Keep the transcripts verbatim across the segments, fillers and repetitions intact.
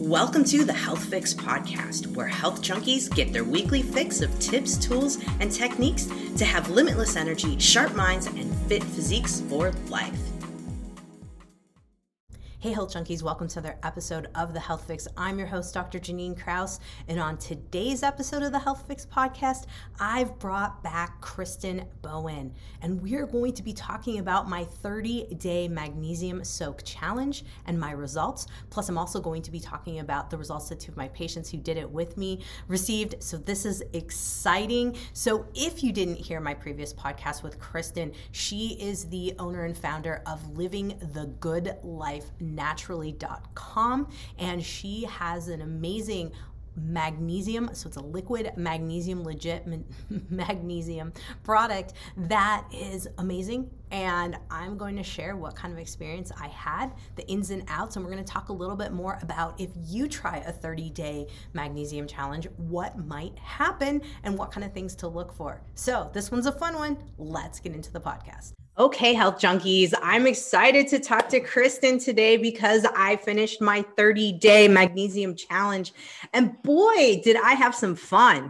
Welcome to the Health Fix podcast, where health junkies get their weekly fix of tips, tools, and techniques to have limitless energy, sharp minds, and fit physiques for life. Hey Health Junkies, welcome to another episode of The Health Fix. I'm your host, Doctor Janine Krause, and on today's episode of The Health Fix podcast, I've brought back Kristen Bowen, and we're going to be talking about my thirty-day magnesium soak challenge and my results. Plus, I'm also going to be talking about the results that two of my patients who did it with me received, so this is exciting. So if you didn't hear my previous podcast with Kristen, she is the owner and founder of Living the Good Life naturally dot com, and she has an amazing magnesium, so it's a liquid magnesium, legit magnesium product that is amazing. And I'm going to share what kind of experience I had, the ins and outs, and we're going to talk a little bit more about if you try a thirty-day magnesium challenge, what might happen and what kind of things to look for. So this one's a fun one. Let's get into the podcast. Okay, health junkies, I'm excited to talk to Kristen today because I finished my thirty-day magnesium challenge, and boy, did I have some fun.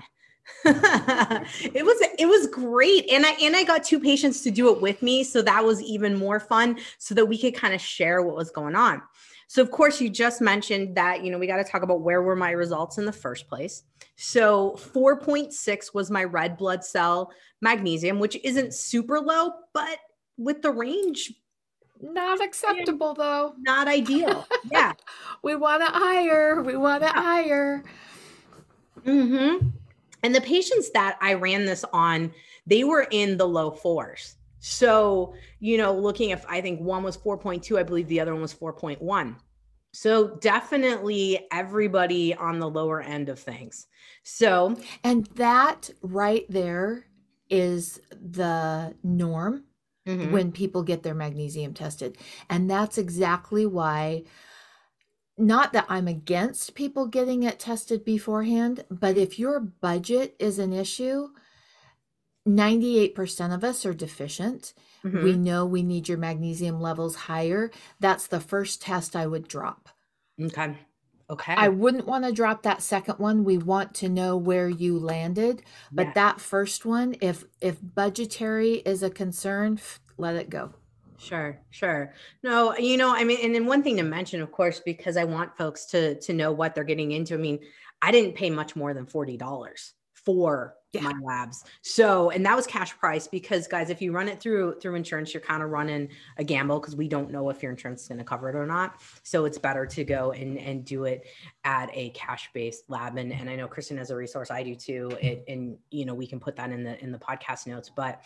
it was it was great, and I and I got two patients to do it with me, so that was even more fun, so that we could kind of share what was going on. So of course, you just mentioned that, you know, we got to talk about where were my results in the first place. So four point six was my red blood cell magnesium, which isn't super low, but with the range, not acceptable though. Not ideal. Yeah. We want it higher. We want it higher. Mm-hmm. And the patients that I ran this on, they were in the low fours. So, you know, looking at, I think one was four point two, I believe the other one was four point one. So definitely everybody on the lower end of things. So, and that right there is the norm. Mm-hmm. When people get their magnesium tested. And that's exactly why, not that I'm against people getting it tested beforehand, but if your budget is an issue, ninety-eight percent of us are deficient. Mm-hmm. We know we need your magnesium levels higher. That's the first test I would drop. Okay. Okay. I wouldn't want to drop that second one. We want to know where you landed. But yeah. That first one, if if budgetary is a concern, let it go. Sure, sure. No, you know, I mean, and then one thing to mention, of course, because I want folks to to know what they're getting into. I mean, I didn't pay much more than forty dollars for yeah. my labs. So, and that was cash price because guys, if you run it through, through insurance, you're kind of running a gamble because we don't know if your insurance is going to cover it or not. So it's better to go and, and do it at a cash-based lab. And, and I know Kristen has a resource, I do too. It, and, you know, we can put that in the, in the podcast notes, but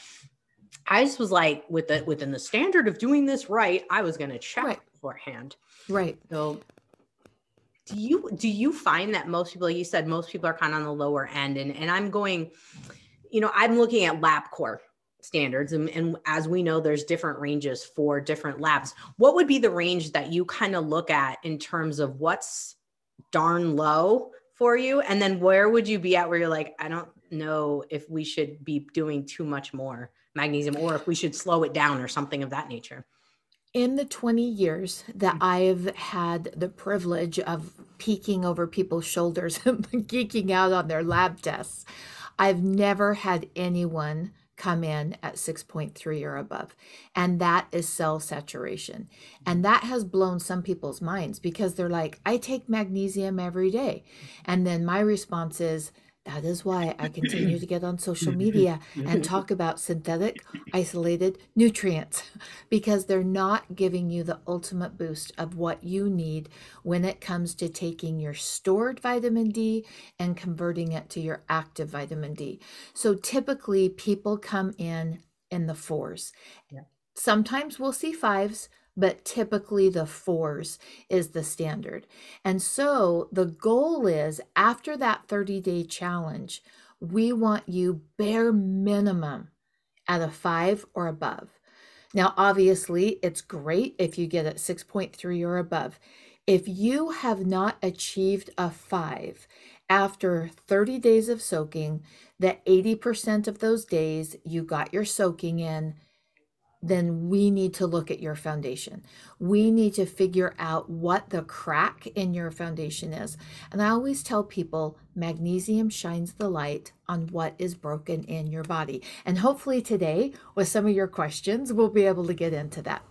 I just was like, with the, within the standard of doing this right, I was going to check right. beforehand. Right. So Do you, do you find that most people, like you said, most people are kind of on the lower end, and, and I'm going, you know, I'm looking at LabCorp standards, and, and as we know, there's different ranges for different labs. What would be the range that you kind of look at in terms of what's darn low for you? And then where would you be at where you're like, I don't know if we should be doing too much more magnesium or if we should slow it down or something of that nature? In the twenty years that I've had the privilege of peeking over people's shoulders and geeking out on their lab tests, I've never had anyone come in at six point three or above. And that is cell saturation. And that has blown some people's minds because they're like, I take magnesium every day. And then my response is, that is why I continue to get on social media and talk about synthetic isolated nutrients, because they're not giving you the ultimate boost of what you need when it comes to taking your stored vitamin D and converting it to your active vitamin D. So typically people come in in the fours. Yeah. Sometimes we'll see fives, but typically the fours is the standard. And so the goal is, after that thirty-day challenge, we want you bare minimum at a five or above. Now, obviously, it's great if you get at six point three or above. If you have not achieved a five after thirty days of soaking, that eighty percent of those days you got your soaking in, then we need to look at your foundation. We need to figure out what the crack in your foundation is. And I always tell people magnesium shines the light on what is broken in your body. And hopefully today, with some of your questions, we'll be able to get into that.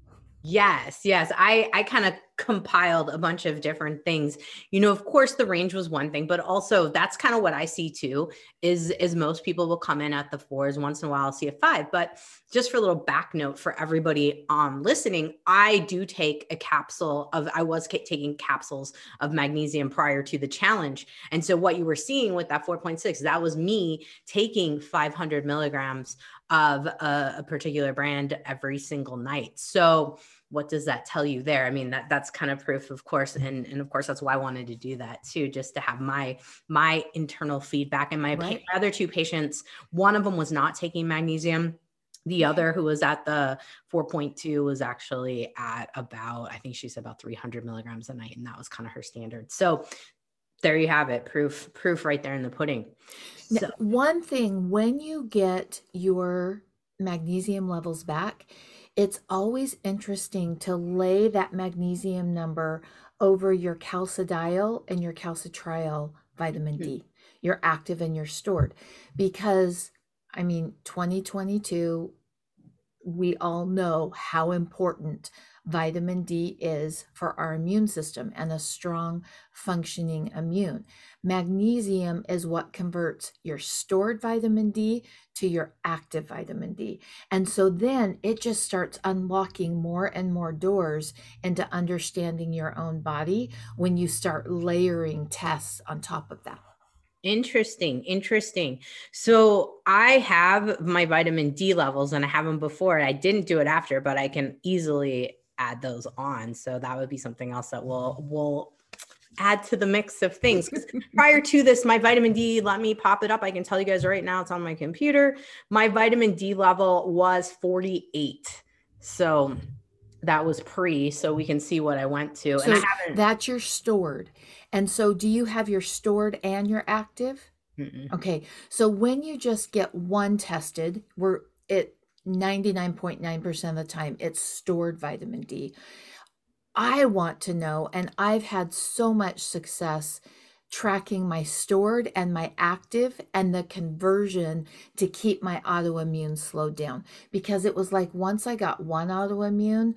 Yes, yes. I, I kind of compiled a bunch of different things. You know, of course, the range was one thing, but also that's kind of what I see too, is, is most people will come in at the fours. Once in a while, I'll see a five. But just for a little back note for everybody um, listening, I do take a capsule of, I was ca- taking capsules of magnesium prior to the challenge. And so what you were seeing with that four point six, that was me taking five hundred milligrams of a, a particular brand every single night. So what does that tell you there? I mean, that that's kind of proof, of course. And, and of course, that's why I wanted to do that too, just to have my, my internal feedback. And my, Right. my other two patients, one of them was not taking magnesium. The other, who was at the four point two, was actually at about, I think she said about three hundred milligrams a night. And that was kind of her standard. So there you have it. Proof, proof right there in the pudding. Now, So one thing, when you get your magnesium levels back, it's always interesting to lay that magnesium number over your calcidiol and your calcitriol vitamin D, your active and your stored. Because, I mean, twenty twenty-two, we all know how important vitamin D is for our immune system and a strong functioning immune. Magnesium is what converts your stored vitamin D to your active vitamin D. And so then it just starts unlocking more and more doors into understanding your own body when you start layering tests on top of that. Interesting. Interesting. So I have my vitamin D levels and I have them before. I didn't do it after, but I can easily add those on. So that would be something else that we'll, we'll add to the mix of things. Because prior to this, my vitamin D, let me pop it up. I can tell you guys right now, it's on my computer. My vitamin D level was forty-eight. So that was pre, so we can see what I went to. So and I haven't. That's your stored. And so do you have your stored and your active? Mm-mm. Okay. So when you just get one tested, we're at ninety-nine point nine percent of the time, it's stored vitamin D. I want to know, and I've had so much success tracking my stored and my active and the conversion to keep my autoimmune slowed down. Because it was like once I got one autoimmune,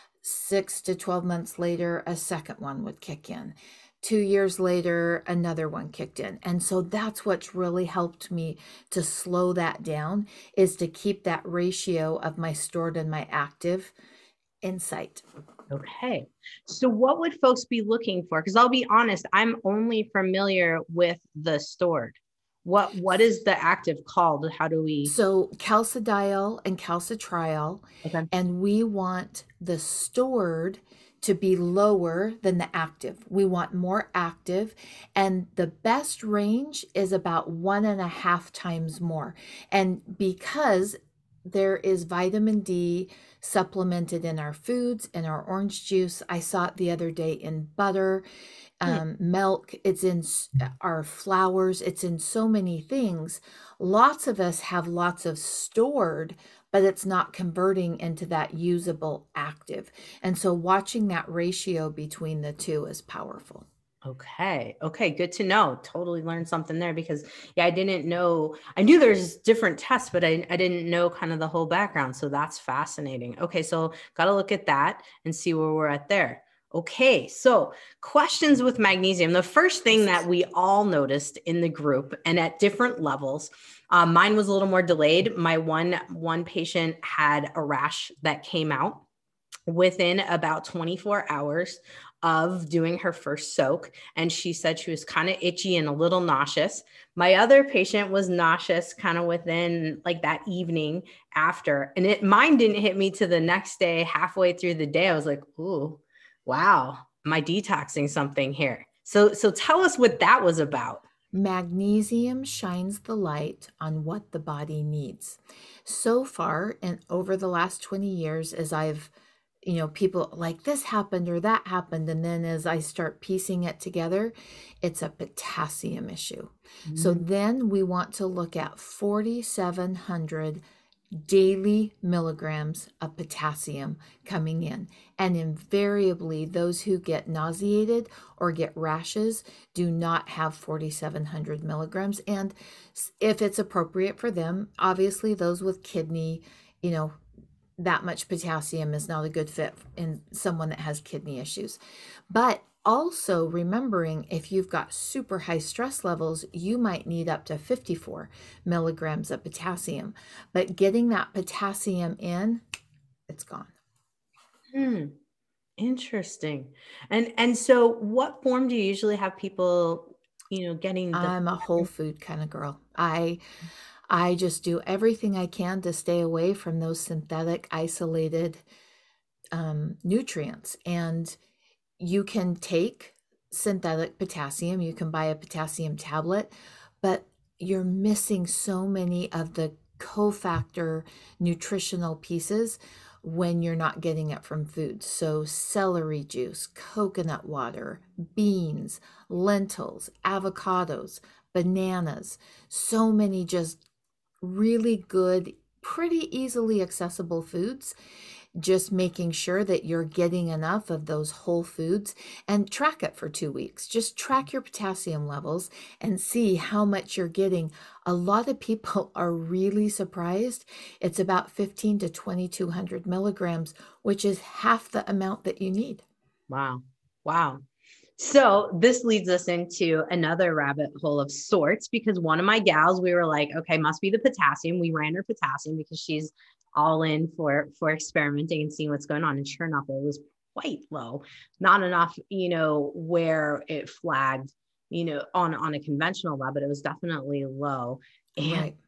six to twelve months later, a second one would kick in. Two years later, another one kicked in. And so that's what's really helped me to slow that down, is to keep that ratio of my stored and my active in sight. Okay. So what would folks be looking for? Because I'll be honest, I'm only familiar with the stored. What What is the active called? How do we? So calcidiol and calcitriol, Okay. and we want the stored to be lower than the active. We want more active, and the best range is about one and a half times more. And because there is vitamin D supplemented in our foods, in our orange juice. I saw it the other day in butter, um, hmm. milk. It's in our flours. It's in so many things. Lots of us have lots of stored, but it's not converting into that usable active. And so watching that ratio between the two is powerful. Okay. Okay. Good to know. Totally learned something there because yeah, I didn't know, I knew there's different tests, but I, I didn't know kind of the whole background. So that's fascinating. Okay. So got to look at that and see where we're at there. Okay. So questions with magnesium. The first thing that we all noticed in the group and at different levels, um, mine was a little more delayed. My one, one patient had a rash that came out within about twenty-four hours of doing her first soak. And she said she was kind of itchy and a little nauseous. My other patient was nauseous kind of within like that evening after. And it mine didn't hit me to the next day, halfway through the day. I was like, ooh, wow, am I detoxing something here? So, so tell us what that was about. Magnesium shines the light on what the body needs. So far, and over the last twenty years, as I've you know, people like this happened or that happened. And then as I start piecing it together, it's a potassium issue. Mm-hmm. So then we want to look at forty-seven hundred daily milligrams of potassium coming in. And invariably, those who get nauseated or get rashes do not have forty-seven hundred milligrams. And if it's appropriate for them, obviously, those with kidney, you know, that much potassium is not a good fit in someone that has kidney issues. But also remembering if you've got super high stress levels, you might need up to fifty-four milligrams of potassium. But getting that potassium in, it's gone. Hmm. Interesting. And and so what form do you usually have people, you know, getting the I'm a whole food kind of girl. I I just do everything I can to stay away from those synthetic isolated um, nutrients. And you can take synthetic potassium, you can buy a potassium tablet, but you're missing so many of the cofactor nutritional pieces when you're not getting it from food. So celery juice, coconut water, beans, lentils, avocados, bananas, so many just really good, pretty easily accessible foods. Just making sure that you're getting enough of those whole foods, and track it for two weeks. Just track your potassium levels and see how much you're getting. A lot of people are really surprised. It's about fifteen to twenty-two hundred milligrams, which is half the amount that you need. Wow. Wow. So this leads us into another rabbit hole of sorts, because one of my gals, we were like, okay, must be the potassium. We ran her potassium because she's all in for, for experimenting and seeing what's going on. And sure enough, it was quite low, not enough, you know, where it flagged, you know, on, on a conventional lab, but it was definitely low. And, Right.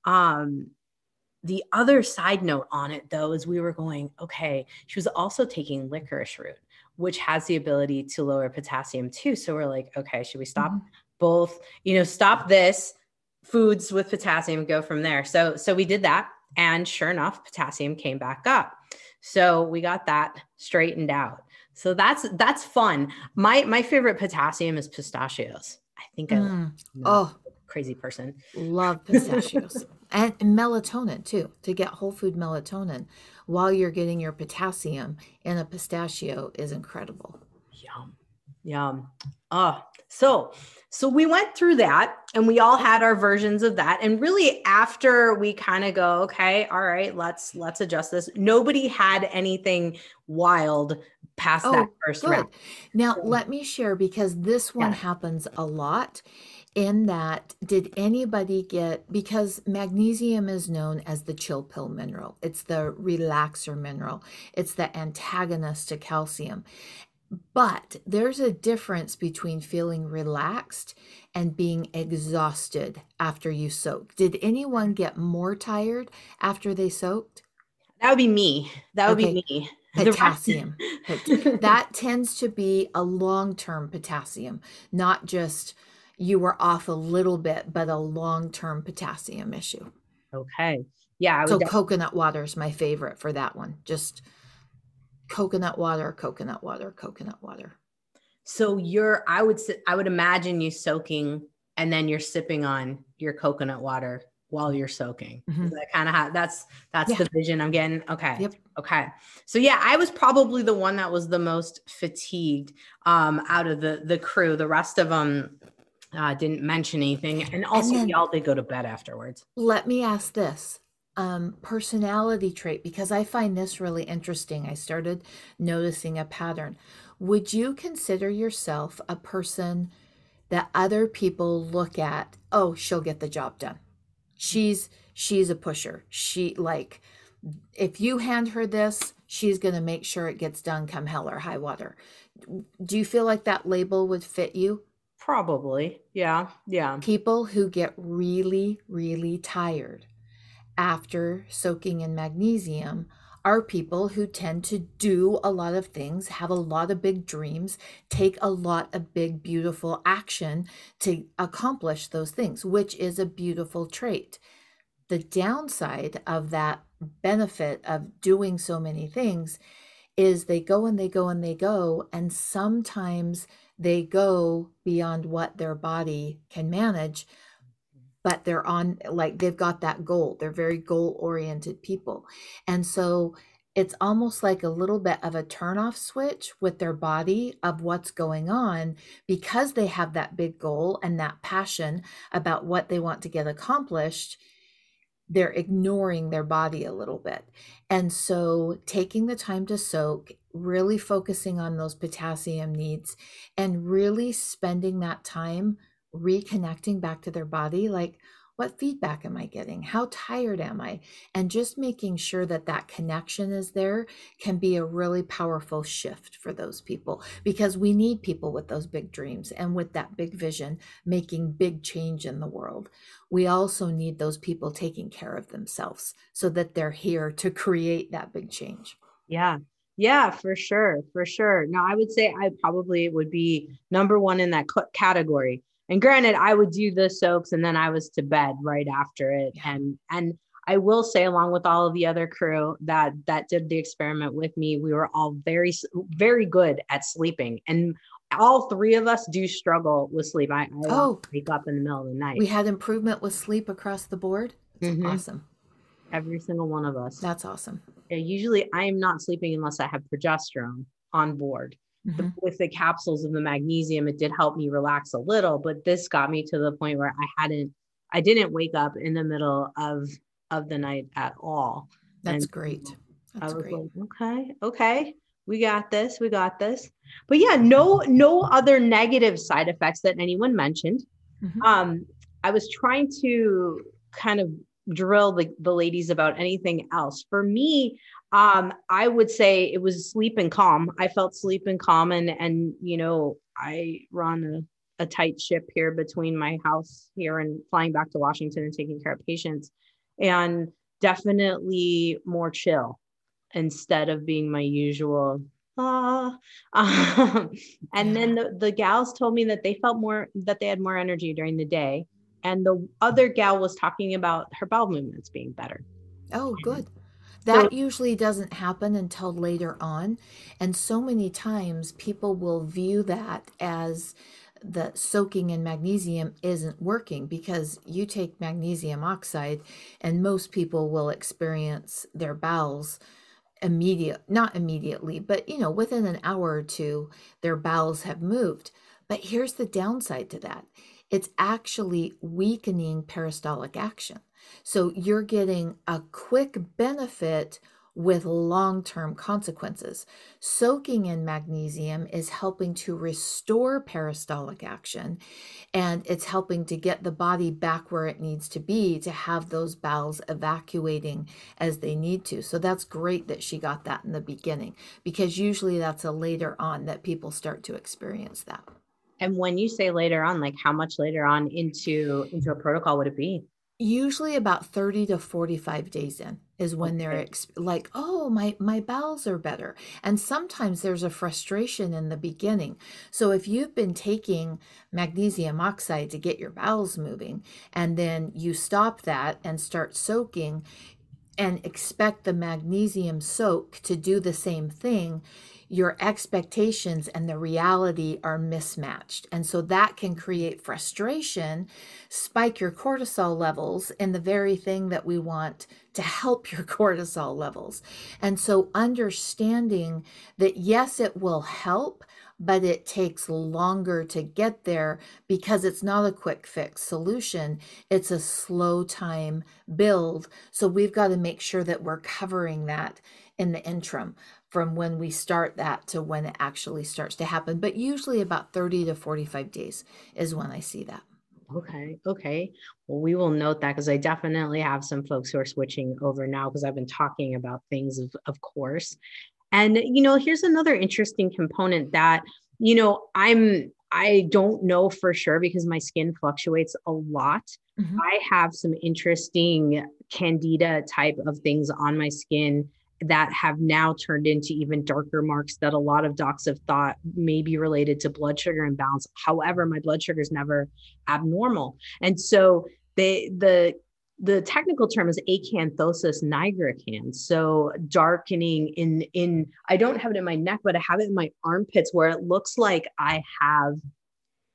um, the other side note on it though, is we were going, okay, she was also taking licorice root, which has the ability to lower potassium too. So we're like, okay, should we stop Mhm. both, you know, stop this foods with potassium, go from there. So, so we did that. And sure enough, potassium came back up. So we got that straightened out. So that's, that's fun. My, my favorite potassium is pistachios. I think I, Mm. not Oh, a crazy person. love pistachios. And melatonin too, to get whole food melatonin while you're getting your potassium in a pistachio is incredible. Yum, yum. Oh, so, so we went through that and we all had our versions of that. And really after we kind of go, okay, all right, let's, let's adjust this. Nobody had anything wild past that Oh, first good. round. Now, So, let me share because this one yeah. happens a lot. In that, did anybody get, because magnesium is known as the chill pill mineral, it's the relaxer mineral, it's the antagonist to calcium. But there's a difference between feeling relaxed and being exhausted after you soak. Did anyone get more tired after they soaked? That would be me. That would be Okay, me. The potassium. Pot- rest. that tends to be a long-term potassium, not just you were off a little bit, but a long-term potassium issue. Okay. Yeah, I would So definitely. coconut water is my favorite for that one. Just coconut water, coconut water, coconut water. So you're, I would, s- I would imagine you soaking and then you're sipping on your coconut water while you're soaking. Is Mhm. that kind of how that's, that's Yeah. the vision I'm getting? Okay. Yep. Okay. So yeah, I was probably the one that was the most fatigued, um, out of the, the crew. The rest of them, uh, didn't mention anything. And And also we then all did go to bed afterwards. let me ask this. Um, personality trait, because I find this really interesting. I started noticing a pattern. Would you consider yourself a person that other people look at, oh, she'll get the job done. She's she's a pusher. She like if you hand her this, she's going to make sure it gets done come hell or high water. Do you feel like that label would fit you? Probably. Yeah. Yeah. People who get really, really tired after soaking in magnesium are people who tend to do a lot of things, have a lot of big dreams, take a lot of big, beautiful action to accomplish those things, which is a beautiful trait. The downside of that benefit of doing so many things is they go and they go and they go, and sometimes they go beyond what their body can manage. but they're on, like, they've got that goal. They're very goal oriented people. And so it's almost like a little bit of a turnoff switch with their body of what's going on, because they have that big goal and that passion about what they want to get accomplished. They're ignoring their body a little bit. And so taking the time to soak, really focusing on those potassium needs, and really spending that time reconnecting back to their body. Like, what feedback am I getting? How tired am I? And just making sure that that connection is there can be a really powerful shift for those people, because we need people with those big dreams and with that big vision, making big change in the world. We also need those people taking care of themselves so that they're here to create that big change. Yeah. Yeah, for sure. For sure. No, I would say I probably would be number one in that category. And granted, I would do the soaks and then I was to bed right after it. Yeah. And, and I will say, along with all of the other crew that, that did the experiment with me, we were all very, very good at sleeping. And all three of us do struggle with sleep. I, I oh, wake up in the middle of the night. We had improvement with sleep across the board. That's mm-hmm. awesome. Every single one of us. That's awesome. Yeah, usually I am not sleeping unless I have progesterone on board. Mm-hmm. The, with the capsules of the magnesium, it did help me relax a little, but this got me to the point where I hadn't, I didn't wake up in the middle of, of the night at all. That's and great. That's I was great. like, okay, okay, we got this, we got this. But yeah, no, no other negative side effects that anyone mentioned. Mm-hmm. Um, I was trying to kind of drill the, the ladies about anything else. For me, um, I would say it was sleep and calm. I felt sleep and calm, and, and, you know, I run a, a tight ship here between my house here and flying back to Washington and taking care of patients, and definitely more chill instead of being my usual, ah, um, and yeah. then the, the gals told me that they felt more, that they had more energy during the day. And the other gal was talking about her bowel movements being better. Oh, good. That so, usually doesn't happen until later on. And so many times people will view that as the soaking in magnesium isn't working, because you take magnesium oxide and most people will experience their bowels immediate, not immediately, but, you know, within an hour or two, their bowels have moved. But here's the downside to that. It's actually weakening peristaltic action. So you're getting a quick benefit with long-term consequences. Soaking in magnesium is helping to restore peristaltic action, and it's helping to get the body back where it needs to be to have those bowels evacuating as they need to. So that's great that she got that in the beginning, because usually that's a later on that people start to experience that. And when you say later on, like how much later on into, into a protocol would it be? Usually about thirty to forty-five days in is when okay. they're ex- like, oh, my, my bowels are better. And sometimes there's a frustration in the beginning. So if you've been taking magnesium oxide to get your bowels moving, and then you stop that and start soaking and expect the magnesium soak to do the same thing, your expectations and the reality are mismatched. And so that can create frustration, spike your cortisol levels in the very thing that we want to help your cortisol levels. And so understanding that, yes, it will help, but it takes longer to get there because it's not a quick fix solution. It's a slow time build. So we've got to make sure that we're covering that in the interim, from when we start that to when it actually starts to happen. But usually about thirty to forty-five days is when I see that. Okay. Okay. Well, we will note that, because I definitely have some folks who are switching over now, because I've been talking about things, of, of course. And, you know, here's another interesting component that, you know, I'm, I don't know for sure because my skin fluctuates a lot. Mm-hmm. I have some interesting candida type of things on my skin that have now turned into even darker marks that a lot of docs have thought may be related to blood sugar imbalance. However, my blood sugar is never abnormal. And so they, the, the technical term is acanthosis nigricans. So darkening in, in, I don't have it in my neck, but I have it in my armpits, where it looks like I have like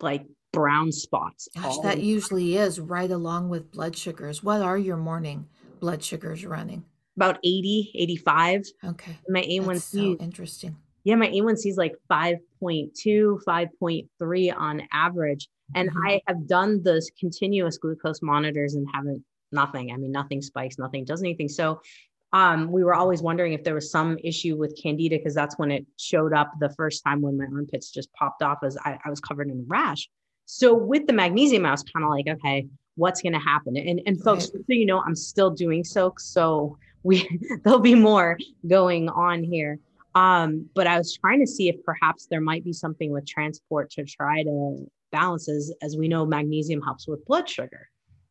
brown spots Gosh, all that usually is right along with blood sugars. What are your morning blood sugars running? about eighty, eighty-five. Okay. My That's so A one C, interesting. yeah, my A one C is like five point two, five point three on average. And Mhm. I have done those continuous glucose monitors and haven't, nothing. I mean, nothing spikes, nothing does anything. So um, we were always wondering if there was some issue with candida, because that's when it showed up the first time, when my armpits just popped off as I, I was covered in a rash. So with the magnesium, I was kind of like, okay, what's going to happen? And, and folks, Right. so you know, I'm still doing soaks. So we, there'll be more going on here. Um, but I was trying to see if perhaps there might be something with transport to try to balance, as, as we know, magnesium helps with blood sugar.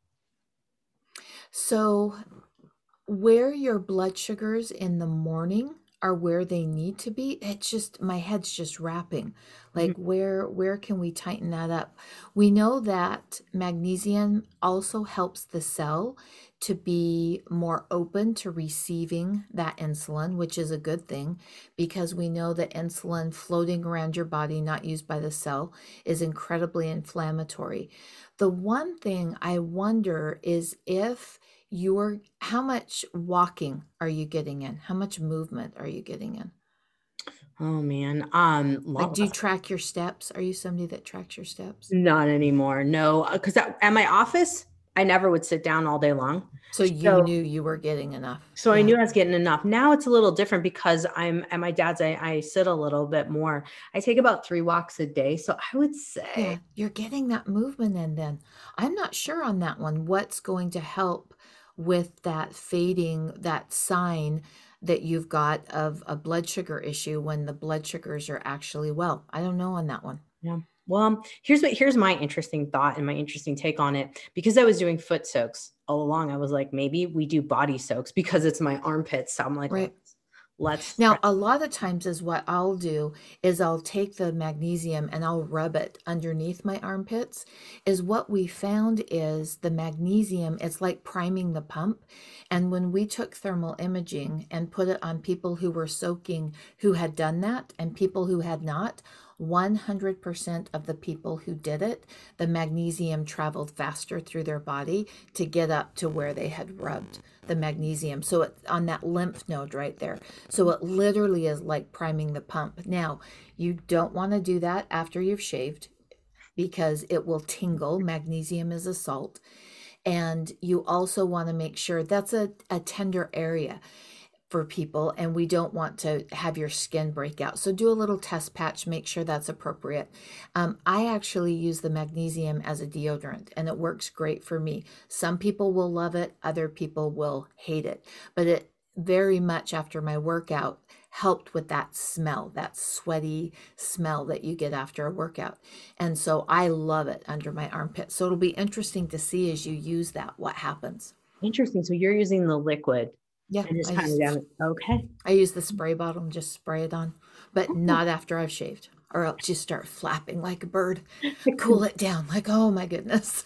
So where your blood sugars in the morning are where they need to be, it's just, my head's just wrapping. Like, Mhm. where where can we tighten that up? We know that magnesium also helps the cell to be more open to receiving that insulin, which is a good thing, because we know that insulin floating around your body, not used by the cell, is incredibly inflammatory. The one thing I wonder is if you're, how much walking are you getting in? How much movement are you getting in? Oh man. Um, Like, lot do you less. track your steps? Are you somebody that tracks your steps? Not anymore. No, because at my office, I never would sit down all day long. So you So, knew you were getting enough. so I Yeah. knew I was getting enough. Now it's a little different because I'm at my dad's. I, I sit a little bit more. I take about three walks a day. So I would say, Yeah, you're getting that movement in then. I'm not sure on that one what's going to help with that fading, that sign that you've got of a blood sugar issue when the blood sugars are actually well. I don't know on that one. yeah. Well, um, here's what here's my interesting thought and my interesting take on it. Because I was doing foot soaks all along, I was like, maybe we do body soaks because it's my armpits. So I'm like, Right. let's let's try. Now, a lot of times is what I'll do is I'll take the magnesium and I'll rub it underneath my armpits. Is what we found is the magnesium, it's like priming the pump. And when we took thermal imaging and put it on people who were soaking who had done that and people who had not, one hundred percent of the people who did it, the magnesium traveled faster through their body to get up to where they had rubbed the magnesium. So it, on that lymph node right there. So it literally is like priming the pump. Now, you don't want to do that after you've shaved because it will tingle. Magnesium is a salt. And you also want to make sure that's a, a tender area for people, and we don't want to have your skin break out. So do a little test patch, make sure that's appropriate. Um, I actually use the magnesium as a deodorant, and it works great for me. Some people will love it, other people will hate it, but it very much after my workout helped with that smell, that sweaty smell that you get after a workout. And so I love it under my armpit. So it'll be interesting to see as you use that, what happens. Interesting. So you're using the liquid Yeah, and just I kind of just down. Okay. I use the spray bottle and just spray it on, but not after I've shaved, or I'll just start flapping like a bird, cool it down. Like, oh my goodness.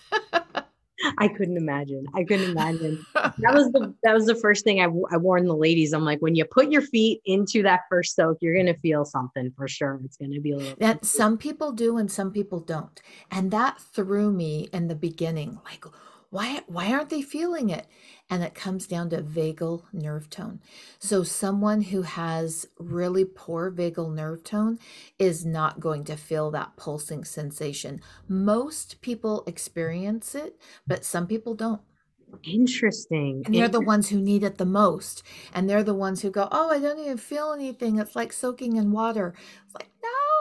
I couldn't imagine. I couldn't imagine. That was the that was the first thing I, I warned the ladies. I'm like, when you put your feet into that first soak, you're gonna feel something for sure. It's gonna be a little. That some people do and some people don't. And that threw me in the beginning. Like, why why aren't they feeling it? And it comes down to vagal nerve tone. So someone who has really poor vagal nerve tone is not going to feel that pulsing sensation. Most people experience it, but some people don't. Interesting. And they're the ones who need it the most. And they're the ones who go, oh, I don't even feel anything. It's like soaking in water. It's like,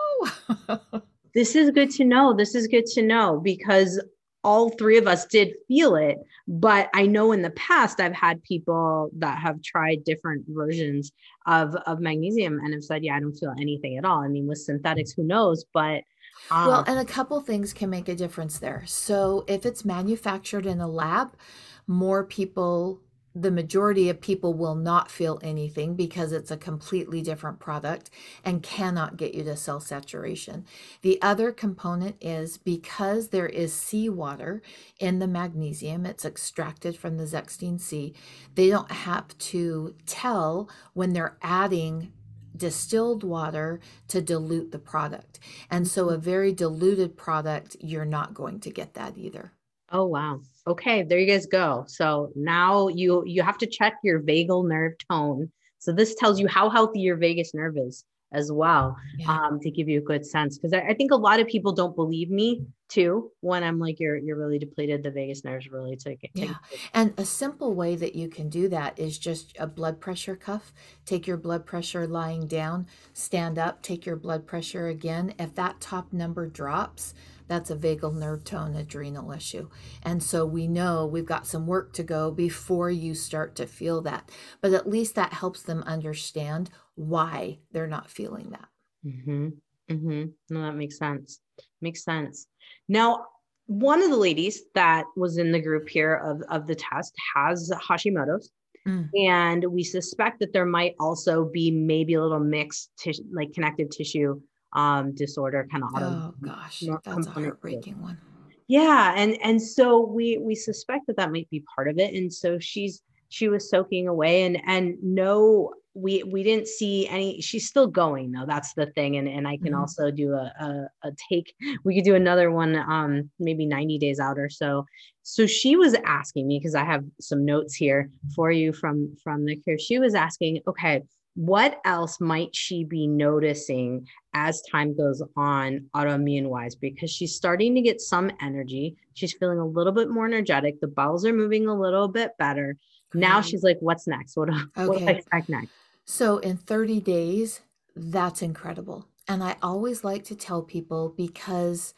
no. This is good to know. This is good to know because all three of us did feel it. But I know in the past, I've had people that have tried different versions of, of magnesium and have said, yeah, I don't feel anything at all. I mean, with synthetics, who knows? But um, Well, and a couple things can make a difference there. So if it's manufactured in a lab, more people, the majority of people will not feel anything because it's a completely different product and cannot get you to cell saturation. The other component is because there is seawater in the magnesium, it's extracted from the Zechstein Sea, they don't have to tell when they're adding distilled water to dilute the product. And so a very diluted product, you're not going to get that either. Oh, wow. Okay, there you guys go. So now you you have to check your vagal nerve tone. So this tells you how healthy your vagus nerve is as well, Yeah. um, to give you a good sense. Because I, I think a lot of people don't believe me too when I'm like, you're you're really depleted. The vagus nerves really take it. Yeah. And a simple way that you can do that is just a blood pressure cuff. Take your blood pressure lying down, stand up, take your blood pressure again. If that top number drops, that's a vagal nerve tone adrenal issue. And so we know we've got some work to go before you start to feel that. But at least that helps them understand why they're not feeling that. Mm-hmm. Mm-hmm. No, that makes sense. Makes sense. Now, one of the ladies that was in the group here of, of the test has Hashimoto's. Mm. And we suspect that there might also be maybe a little mixed tissue, like connective tissue um, disorder kind of. Oh gosh, that's a heartbreaking one. Yeah. And, and so we, we suspect that that might be part of it. And so she's, she was soaking away and, and no, we, we didn't see any, she's still going though. That's the thing. And, and I can mm-hmm. also do a, a, a take, we could do another one, um, maybe ninety days out or so. So she was asking me, cause I have some notes here for you from, from the care. She was asking, okay, what else might she be noticing as time goes on autoimmune wise? Because she's starting to get some energy. She's feeling a little bit more energetic. The bowels are moving a little bit better. Great. Now she's like, what's next? What, okay. what do I expect next? So in thirty days, that's incredible. And I always like to tell people because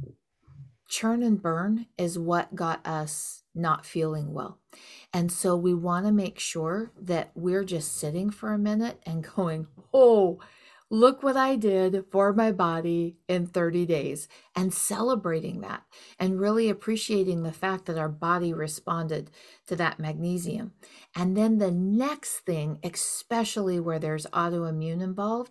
churn and burn is what got us not feeling well. And so we want to make sure that we're just sitting for a minute and going, oh, look what I did for my body in thirty days, and celebrating that and really appreciating the fact that our body responded to that magnesium. And then the next thing, especially where there's autoimmune involved,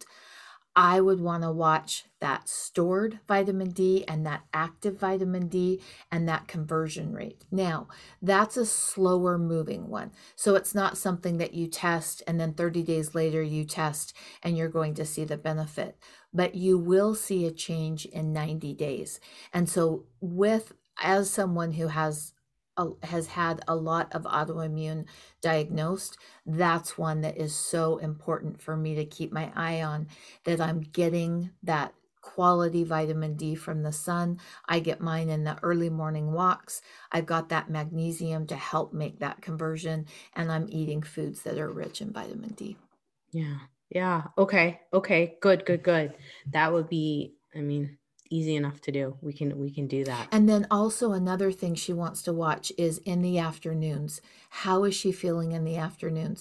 I would want to watch that stored vitamin D and that active vitamin D and that conversion rate. Now, that's a slower moving one. So it's not something that you test and then thirty days later you test and you're going to see the benefit, but you will see a change in ninety days. And so with, as someone who has has had a lot of autoimmune diagnosed, that's one that is so important for me to keep my eye on, that I'm getting that quality vitamin D from the sun. I get mine in the early morning walks. I've got that magnesium to help make that conversion, and I'm eating foods that are rich in vitamin D. Yeah. Yeah. Okay. Okay. Good, good, good. That would be, I mean, easy enough to do. We can, we can do that. And then also another thing she wants to watch is in the afternoons. How is she feeling in the afternoons?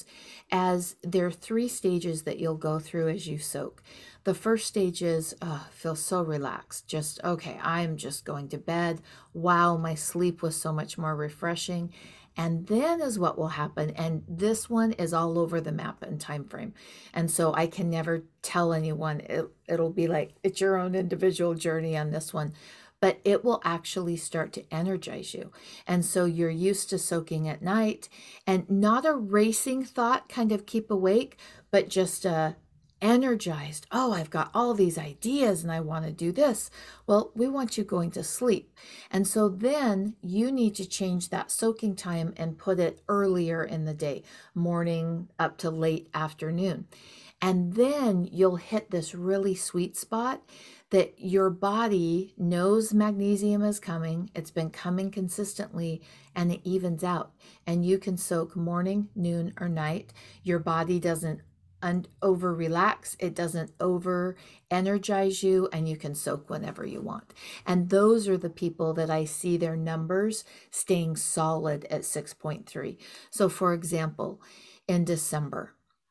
As there are three stages that you'll go through as you soak. The first stage is, oh, feel so relaxed. Just, okay, I'm just going to bed. Wow, my sleep was so much more refreshing. And then is what will happen. And this one is all over the map in time frame. And so I can never tell anyone. It, it'll be like, it's your own individual journey on this one. But it will actually start to energize you. And so you're used to soaking at night, and not a racing thought kind of keep awake, but just a energized. Oh, I've got all these ideas and I want to do this. Well, we want you going to sleep. And so then you need to change that soaking time and put it earlier in the day, morning up to late afternoon. And then you'll hit this really sweet spot that your body knows magnesium is coming. It's been coming consistently, and it evens out. And you can soak morning, noon, or night. Your body doesn't and over relax. It doesn't over energize you, and you can soak whenever you want. And those are the people that I see their numbers staying solid at six point three. So for example, in December,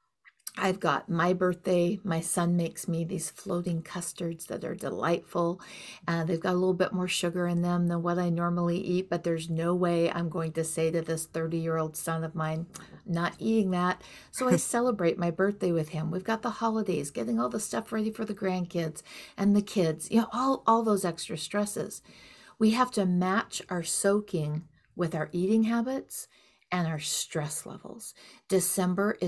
I've got my birthday. My son makes me these floating custards that are delightful. Uh, they've got a little bit more sugar in them than what I normally eat, but there's no way I'm going to say to this thirty-year-old son of mine, not eating that. So I celebrate my birthday with him. We've got the holidays, getting all the stuff ready for the grandkids and the kids, you know, all, all those extra stresses. We have to match our soaking with our eating habits and our stress levels. December is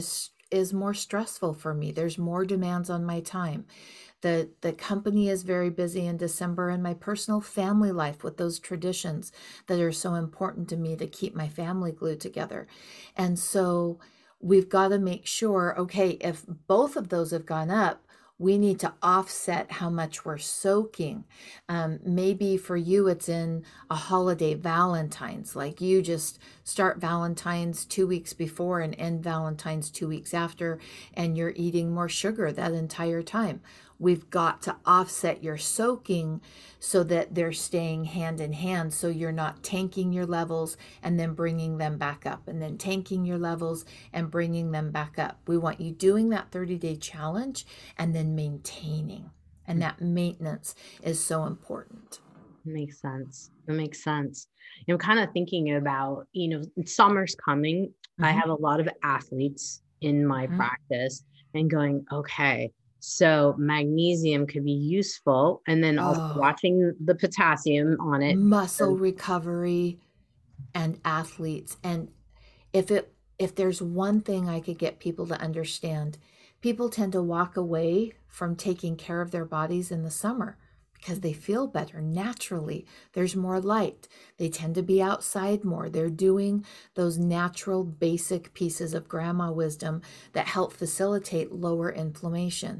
is more stressful for me. There's more demands on my time. The, the company is very busy in December, and my personal family life with those traditions that are so important to me to keep my family glued together. And so we've got to make sure, okay, if both of those have gone up, we need to offset how much we're soaking. Um, maybe for you, it's in a holiday, Valentine's, like you just start Valentine's two weeks before and end Valentine's two weeks after, and you're eating more sugar that entire time. We've got to offset your soaking so that they're staying hand in hand, so you're not tanking your levels and then bringing them back up, and then tanking your levels and bringing them back up. We want you doing that thirty-day challenge and then maintaining. And that maintenance is so important. Makes sense. It makes sense. You know, kind of thinking about, you know, summer's coming. Mm-hmm. I have a lot of athletes in my mm-hmm. practice, and going, okay, so magnesium could be useful. And then also oh, watching the potassium on it. Muscle and- recovery and athletes. And if it, if there's one thing I could get people to understand, people tend to walk away from taking care of their bodies in the summer because they feel better naturally. There's more light. They tend to be outside more. They're doing those natural basic pieces of grandma wisdom that help facilitate lower inflammation.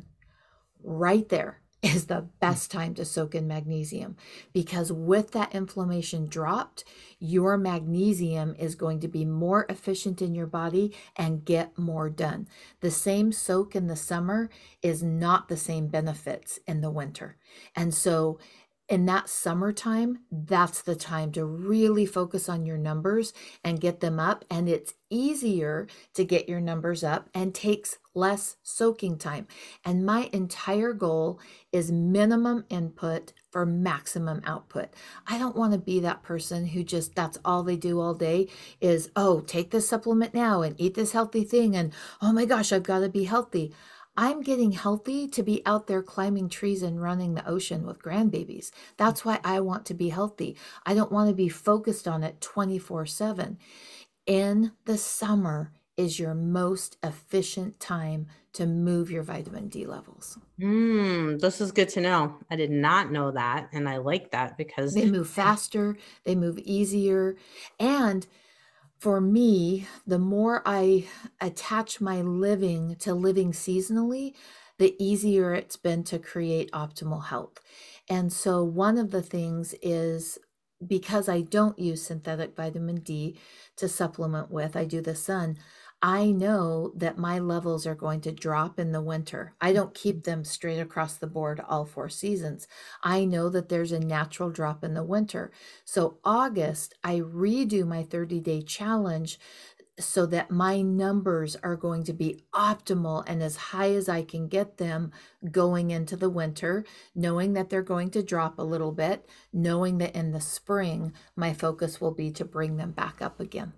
Right there is the best time to soak in magnesium, because with that inflammation dropped, your magnesium is going to be more efficient in your body and get more done. The same soak in the summer is not the same benefits in the winter. And so in that summertime, that's the time to really focus on your numbers and get them up. And it's easier to get your numbers up and takes less soaking time. And my entire goal is minimum input for maximum output. I don't want to be that person who just, that's all they do all day is, oh, take this supplement now and eat this healthy thing. And oh my gosh, I've got to be healthy. I'm getting healthy to be out there climbing trees and running the ocean with grandbabies. That's why I want to be healthy. I don't want to be focused on it twenty-four seven. In the summer is your most efficient time to move your vitamin D levels. Mm, this is good to know. I did not know that. And I like that because they move faster, they move easier. And for me, the more I attach my living to living seasonally, the easier it's been to create optimal health. And so one of the things is, because I don't use synthetic vitamin D to supplement with, I do the sun, I know that my levels are going to drop in the winter. I don't keep them straight across the board all four seasons. I know that there's a natural drop in the winter. So August, I redo my thirty-day challenge so that my numbers are going to be optimal and as high as I can get them going into the winter, knowing that they're going to drop a little bit, knowing that in the spring, my focus will be to bring them back up again.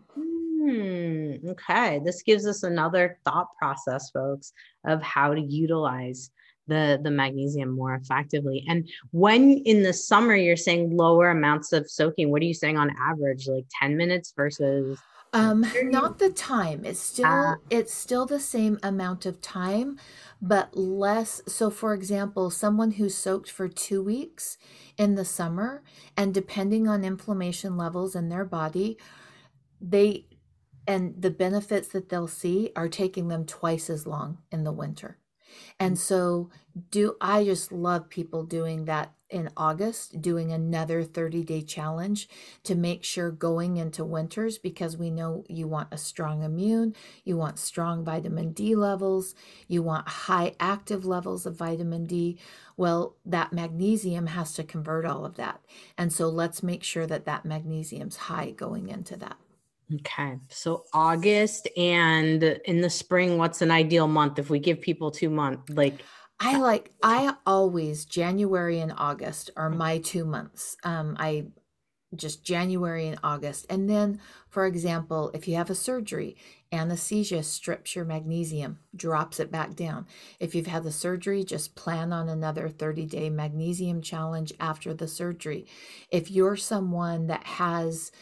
Hmm. Okay. This gives us another thought process, folks, of how to utilize the, the magnesium more effectively. And when in the summer, you're saying lower amounts of soaking, what are you saying on average, like ten minutes versus? Um, not the time. It's still, uh, it's still the same amount of time, but less. So for example, someone who soaked for two weeks in the summer, and depending on inflammation levels in their body, they, and the benefits that they'll see are taking them twice as long in the winter. And so do I just love people doing that in August, doing another thirty-day challenge to make sure going into winters, because we know you want a strong immune, you want strong vitamin D levels, you want high active levels of vitamin D. Well, that magnesium has to convert all of that. And so let's make sure that that magnesium's high going into that. Okay. So August, and in the spring, what's an ideal month if we give people two months? Like I like, I always, January and August are my two months. Um, I just January and August. And then, for example, if you have a surgery, anesthesia strips your magnesium, drops it back down. If you've had the surgery, just plan on another thirty-day magnesium challenge after the surgery. If you're someone that has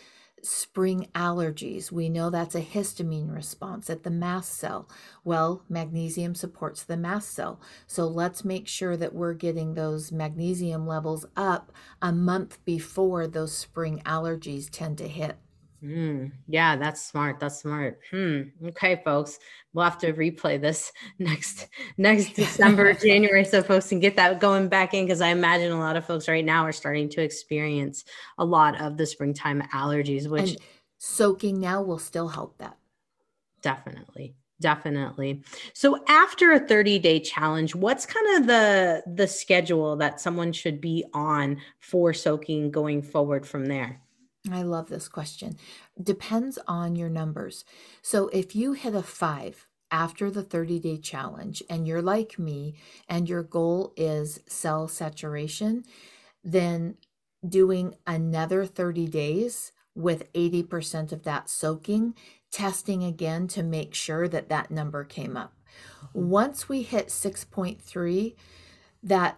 spring allergies. We know that's a histamine response at the mast cell. Well, magnesium supports the mast cell. So let's make sure that we're getting those magnesium levels up a month before those spring allergies tend to hit. Mm, yeah, that's smart. That's smart. Hmm. Okay, folks, we'll have to replay this next next December, January, so folks can get that going back in, because I imagine a lot of folks right now are starting to experience a lot of the springtime allergies, which and soaking now will still help that. Definitely. Definitely. So after a thirty day challenge, what's kind of the the schedule that someone should be on for soaking going forward from there? I love this question. Depends on your numbers. So if you hit a five after the thirty day challenge and you're like me and your goal is cell saturation, then doing another thirty days with eighty percent of that soaking, testing again to make sure that that number came up. Once we hit six point three, that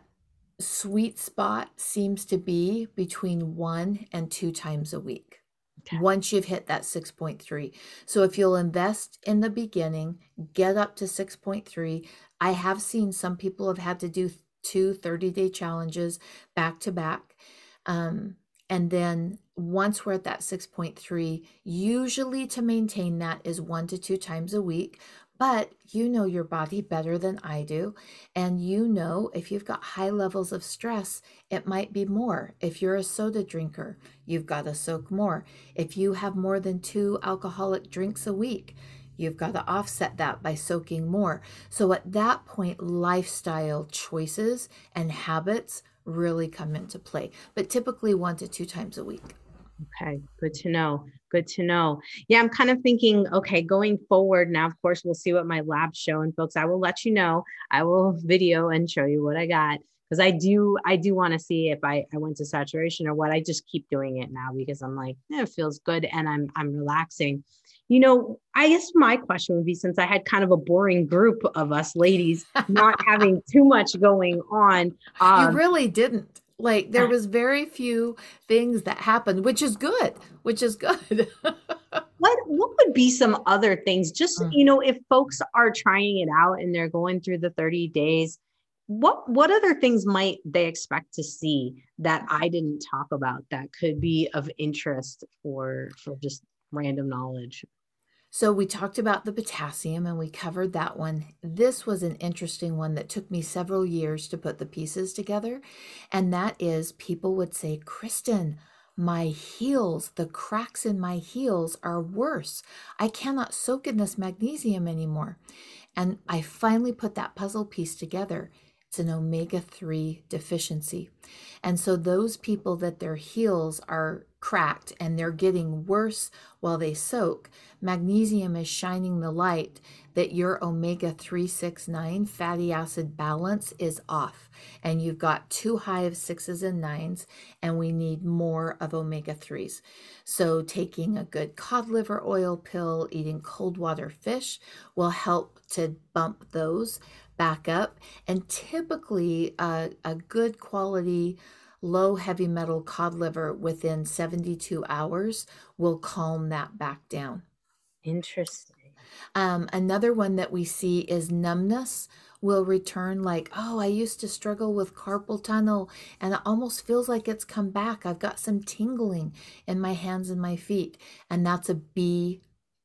sweet spot seems to be between one and two times a week. Okay. Once you've hit that six point three. So if you'll invest in the beginning, get up to six point three. I have seen some people have had to do two thirty day challenges back to back. Um, and then once we're at that six point three, usually to maintain that is one to two times a week. But you know your body better than I do. And you know, if you've got high levels of stress, it might be more. If you're a soda drinker, you've got to soak more. If you have more than two alcoholic drinks a week, you've got to offset that by soaking more. So at that point, lifestyle choices and habits really come into play, but typically one to two times a week. Okay, good to know. Good to know. Yeah, I'm kind of thinking, okay, going forward now, of course, we'll see what my labs show. And folks, I will let you know. I will video and show you what I got, because I do, I do want to see if I, I went to saturation or what. I just keep doing it now because I'm like, eh, it feels good and I'm, I'm relaxing. You know, I guess my question would be, since I had kind of a boring group of us ladies not having too much going on. Um, you really didn't. Like there was very few things that happened, which is good, which is good. What what would be some other things? Just, mm. you know, if folks are trying it out and they're going through the thirty days, what what other things might they expect to see that I didn't talk about that could be of interest for for just random knowledge? So we talked about the potassium and we covered that one. This was an interesting one that took me several years to put the pieces together. And that is, people would say, Kristen, my heels, the cracks in my heels are worse. I cannot soak in this magnesium anymore. And I finally put that puzzle piece together. It's an omega three deficiency. And so those people that their heels are cracked and they're getting worse while they soak, magnesium is shining the light that your omega three six nine fatty acid balance is off. And you've got too high of sixes and nines, and we need more of omega threes. So taking a good cod liver oil pill, eating cold water fish will help to bump those back up. And typically uh, a good quality low heavy metal cod liver within seventy-two hours will calm that back down. Interesting. Um, another one that we see is numbness will return, like, oh, I used to struggle with carpal tunnel and it almost feels like it's come back. I've got some tingling in my hands and my feet. And that's a B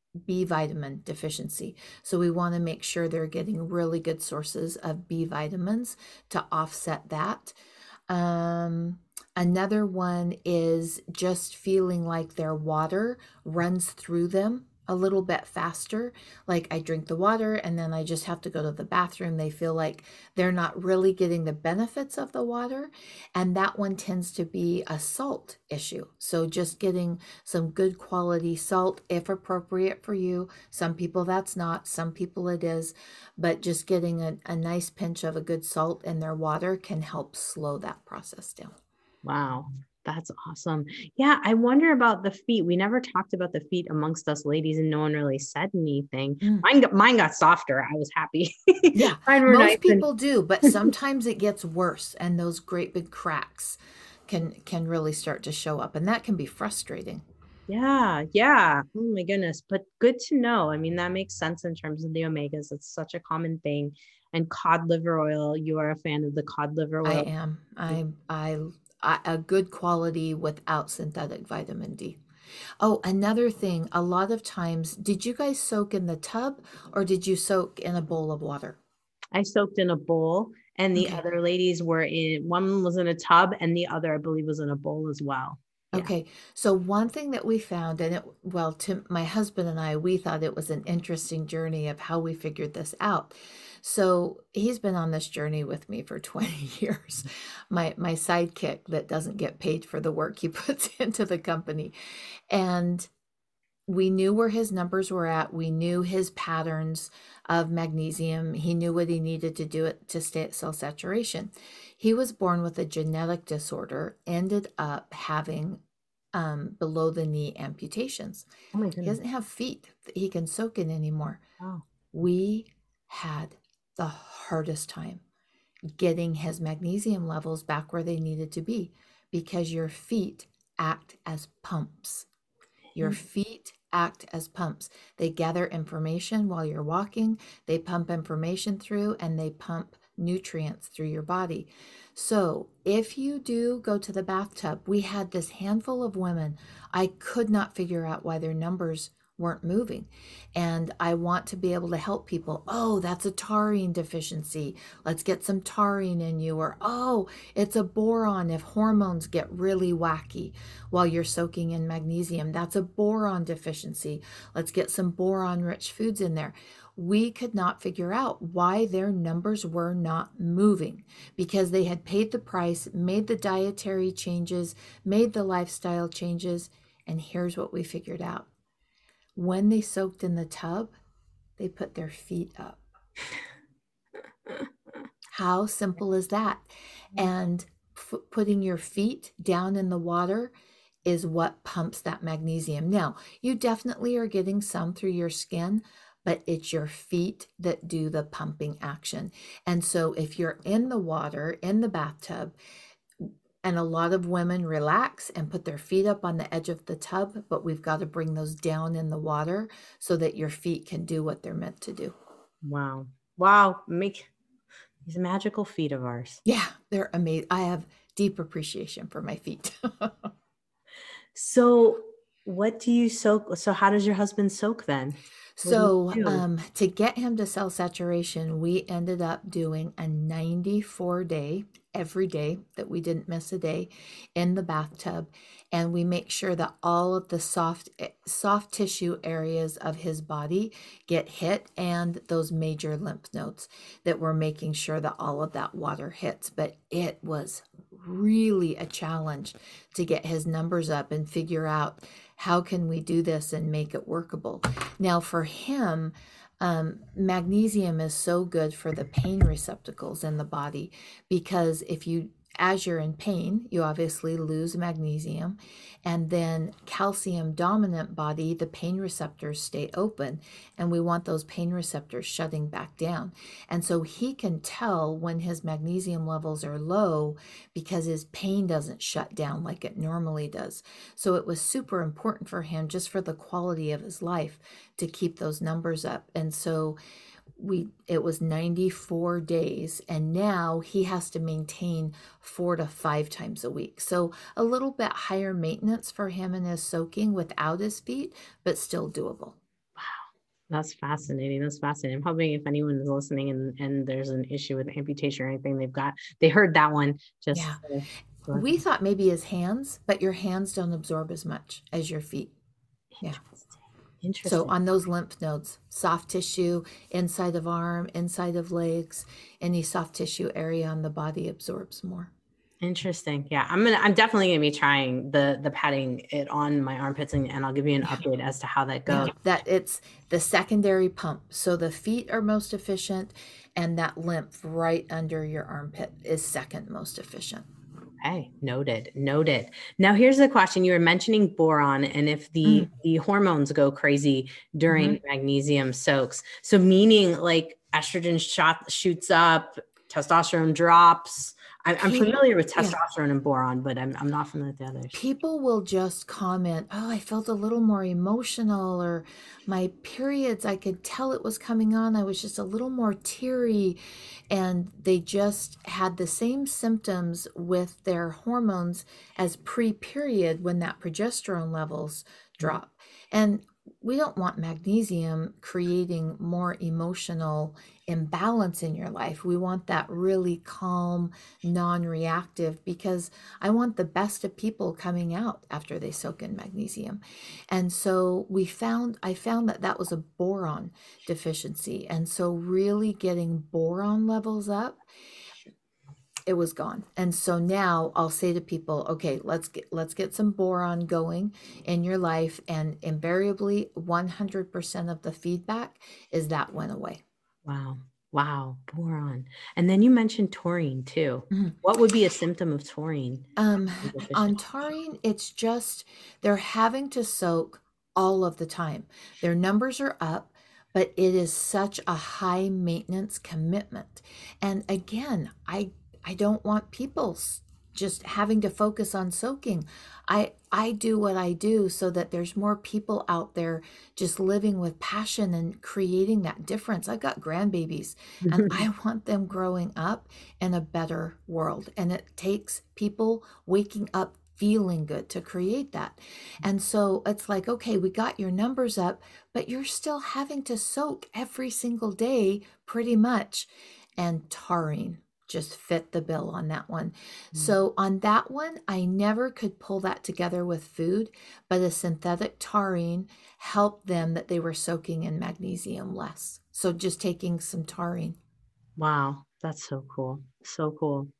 B vitamin deficiency. So we want to make sure they're getting really good sources of B vitamins to offset that. Um, another one is just feeling like their water runs through them a little bit faster. Like I drink the water and then I just have to go to the bathroom. They feel like they're not really getting the benefits of the water. And that one tends to be a salt issue. So just getting some good quality salt, if appropriate for you. Some people that's not, some people it is, but just getting a, a nice pinch of a good salt in their water can help slow that process down. Wow. That's awesome. Yeah. I wonder about the feet. We never talked about the feet amongst us ladies and no one really said anything. Mm. Mine, got, mine got softer. I was happy. Yeah. Most nice people and- do, but sometimes it gets worse and those great big cracks can, can really start to show up, and that can be frustrating. Yeah, yeah. Oh my goodness. But good to know. I mean, that makes sense in terms of the omegas. It's such a common thing. And cod liver oil, you are a fan of the cod liver I oil. am. I, I, I a good quality without synthetic vitamin D. Oh, another thing, a lot of times, did you guys soak in the tub or did you soak in a bowl of water? I soaked in a bowl, and the Okay. other ladies were in, one was in a tub, and the other, I believe, was in a bowl as well. Yeah. Okay, so one thing that we found, and it, well, to my husband and I, we thought it was an interesting journey of how we figured this out. So he's been on this journey with me for twenty years, my my sidekick that doesn't get paid for the work he puts into the company. And we knew where his numbers were at. We knew his patterns of magnesium. He knew what he needed to do it to stay at cell saturation. He was born with a genetic disorder, ended up having um, below the knee amputations. Oh my He goodness. doesn't have feet that he can soak in anymore. Wow. We had the hardest time getting his magnesium levels back where they needed to be because your feet act as pumps. Your feet act as pumps. They gather information while you're walking, they pump information through, and they pump nutrients through your body. So if you do go to the bathtub, we had this handful of women. I could not figure out why their numbers weren't moving. And I want to be able to help people. Oh, that's a taurine deficiency. Let's get some taurine in you. Or, oh, it's a boron if hormones get really wacky while you're soaking in magnesium. That's a boron deficiency. Let's get some boron rich foods in there. We could not figure out why their numbers were not moving because they had paid the price, made the dietary changes, made the lifestyle changes. And here's what we figured out. When they soaked in the tub, they put their feet up. How simple is that? And f- putting your feet down in the water is what pumps that magnesium. Now, you definitely are getting some through your skin, but it's your feet that do the pumping action. And so if you're in the water, in the bathtub, and a lot of women relax and put their feet up on the edge of the tub, but we've got to bring those down in the water so that your feet can do what they're meant to do. Wow. Wow. Make these magical feet of ours. Yeah, they're amazing. I have deep appreciation for my feet. So what do you soak? So how does your husband soak then? So um, to get him to cell saturation, we ended up doing a ninety-four day, every day that we didn't miss a day in the bathtub. And we make sure that all of the soft, soft tissue areas of his body get hit and those major lymph nodes that we're making sure that all of that water hits. But it was really a challenge to get his numbers up and figure out how can we do this and make it workable. Now for him, um, magnesium is so good for the pain receptacles in the body because if you, as you're in pain, you obviously lose magnesium, and then calcium dominant body, the pain receptors stay open, and we want those pain receptors shutting back down. And so he can tell when his magnesium levels are low because his pain doesn't shut down like it normally does. So it was super important for him just for the quality of his life to keep those numbers up. And so we it was ninety-four days, and now he has to maintain four to five times a week. So a little bit higher maintenance for him and his soaking without his feet, but still doable. Wow, that's fascinating. That's fascinating. I'm hoping if anyone is listening and, and there's an issue with amputation or anything, they've got, they heard that one. Just Yeah. uh, We thought maybe his hands, but your hands don't absorb as much as your feet. Yeah. Interesting. So on those lymph nodes, soft tissue, inside of arm, inside of legs, any soft tissue area on the body absorbs more. Interesting. Yeah, I'm gonna. I'm definitely gonna be trying the the patting it on my armpits, and, and I'll give you an update as to how that goes. Yeah, that it's the secondary pump. So the feet are most efficient, and that lymph right under your armpit is second most efficient. Okay, noted, noted. Now here's the question. You were mentioning boron and if the, mm. the hormones go crazy during mm-hmm. magnesium soaks. So meaning like estrogen shot, shoots up, testosterone drops. I, I'm familiar with testosterone yeah. and boron, but I'm, I'm not familiar with the others. People will just comment, oh, I felt a little more emotional, or my periods, I could tell it was coming on. I was just a little more teary. And they just had the same symptoms with their hormones as pre-period when that progesterone levels drop. And we don't want magnesium creating more emotional imbalance in your life. We want that really calm, non-reactive, because I want the best of people coming out after they soak in magnesium. And so we found, I found that that was a boron deficiency. And so really getting boron levels up, it was gone. And so now I'll say to people, okay, let's get let's get some boron going in your life. And invariably one hundred percent of the feedback is that went away. Wow. Wow. Boron. And then you mentioned taurine too. Mm-hmm. What would be a symptom of taurine? Um, on taurine, it's just they're having to soak all of the time. Their numbers are up, but it is such a high maintenance commitment. And again, I I don't want people just having to focus on soaking. I I do what I do so that there's more people out there just living with passion and creating that difference. I've got grandbabies and I want them growing up in a better world. And it takes people waking up feeling good to create that. And so it's like, okay, we got your numbers up, but you're still having to soak every single day pretty much. And taurine just fit the bill on that one. Mm-hmm. So on that one, I never could pull that together with food, but a synthetic taurine helped them that they were soaking in magnesium less. So just taking some taurine. Wow. That's so cool. So cool.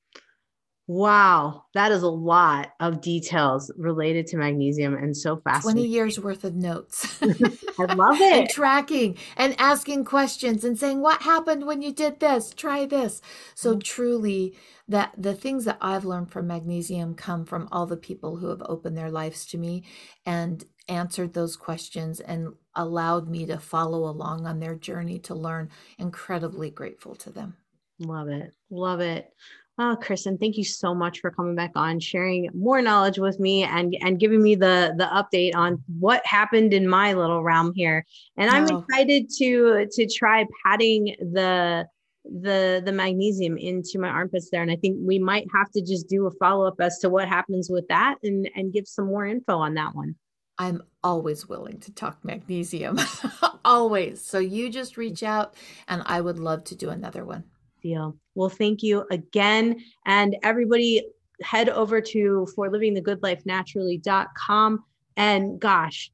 Wow. That is a lot of details related to magnesium and so fascinating. twenty years worth of notes. I love it. And tracking and asking questions and saying, what happened when you did this? Try this. So mm-hmm. truly that the things that I've learned from magnesium come from all the people who have opened their lives to me and answered those questions and allowed me to follow along on their journey to learn. Incredibly grateful to them. Love it. Love it. Oh, Kristen, thank you so much for coming back on, sharing more knowledge with me and, and giving me the, the update on what happened in my little realm here. And I'm oh. excited to, to try patting the, the, the magnesium into my armpits there. And I think we might have to just do a follow-up as to what happens with that and, and give some more info on that one. I'm always willing to talk magnesium, always. So you just reach out and I would love to do another one. Deal. Well, thank you again. And everybody head over to for living the good life naturally dot com. And gosh,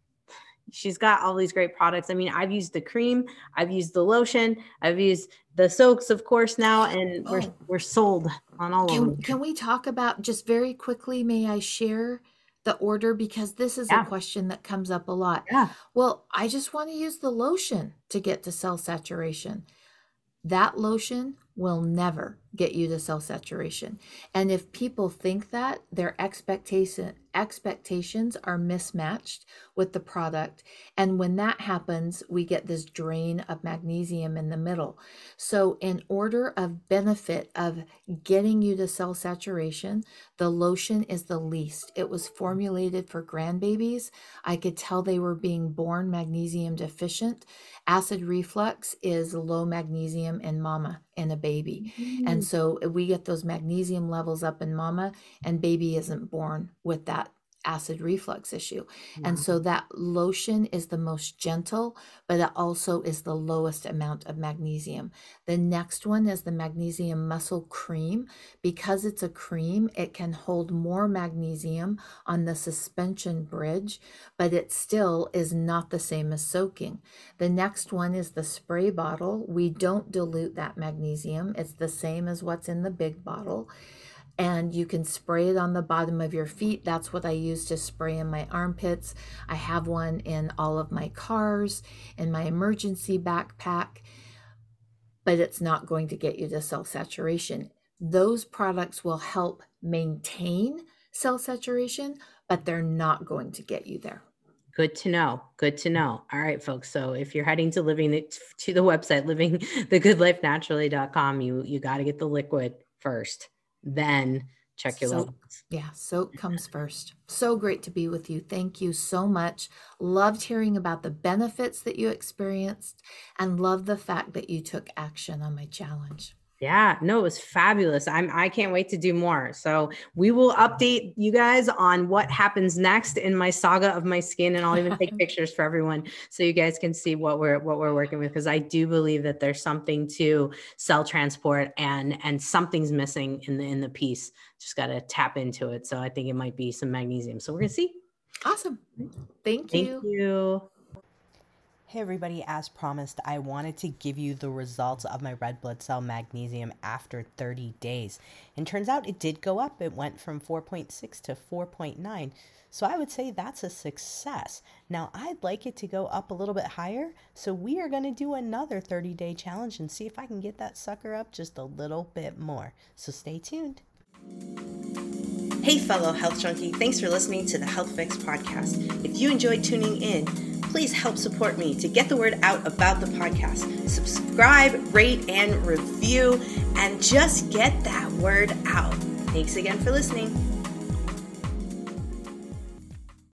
she's got all these great products. I mean, I've used the cream, I've used the lotion, I've used the soaks, of course, now, and oh. we're we're sold on all can, of them. Can we talk about just very quickly, may I share the order? Because this is yeah. a question that comes up a lot. Yeah. Well, I just want to use the lotion to get to cell saturation. That lotion will never get you to cell saturation. And if people think that, their expectation expectations are mismatched with the product. And when that happens, we get this drain of magnesium in the middle. So in order of benefit of getting you to cell saturation, the lotion is the least. It was formulated for grandbabies. I could tell they were being born magnesium deficient. Acid reflux is low magnesium in mama and a baby. Mm-hmm. And so we get those magnesium levels up in mama and baby isn't born with that acid reflux issue. Wow. And so that lotion is the most gentle, but it also is the lowest amount of magnesium. The next one is the magnesium muscle cream. Because it's a cream, it can hold more magnesium on the suspension bridge, but it still is not the same as soaking. The next one is the spray bottle. We don't dilute that magnesium. It's the same as what's in the big bottle. And you can spray it on the bottom of your feet. That's what I use to spray in my armpits. I have one in all of my cars, in my emergency backpack, but it's not going to get you to cell saturation. Those products will help maintain cell saturation, but they're not going to get you there. Good to know. Good to know. All right, folks. So if you're heading to living the, to the website, living the good life naturally dot com, you, you got to get the liquid first. then check your So, levels. yeah, soak comes first. So great to be with you. Thank you so much. Loved hearing about the benefits that you experienced and love the fact that you took action on my challenge. Yeah, no, it was fabulous. I'm, I can't wait to do more. So we will update you guys on what happens next in my saga of my skin. And I'll even take pictures for everyone so you guys can see what we're, what we're working with. Cause I do believe that there's something to cell transport and, and something's missing in the, in the piece. Just got to tap into it. So I think it might be some magnesium. So we're going to see. Awesome. Thank you. Thank you. Hey everybody, as promised, I wanted to give you the results of my red blood cell magnesium after thirty days. And turns out it did go up. It went from four point six to four point nine. So I would say that's a success. Now I'd like it to go up a little bit higher. So we are going to do another thirty day challenge and see if I can get that sucker up just a little bit more. So stay tuned. Hey fellow health junkie, thanks for listening to the Health Fix podcast. If you enjoyed tuning in, please help support me to get the word out about the podcast. Subscribe, rate, and review, and just get that word out. Thanks again for listening.